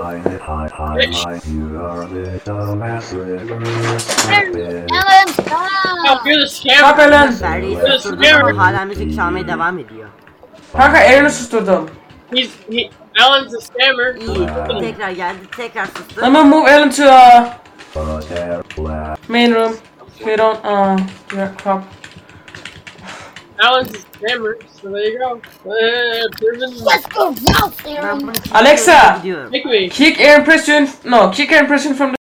You are little massive. Alan stop. You're the Stop scammer. Eren. Ferdi'yi Burası susturdum scammer. ama hala müzik çalmaya devam ediyor. Kanka Eren'i susturdum. Alan's a scammer. İyi. Tekrar geldi. Tekrar sustu. I'm gonna move Eren to main room. We don't yeah, crap. Alan's a scammer. So there you go. Proven. Let's go, Ralph, Ben Aaron. bunu Alexa! gidiyorum. Take me. Kick Eren press you in, no, kick Eren press you in from the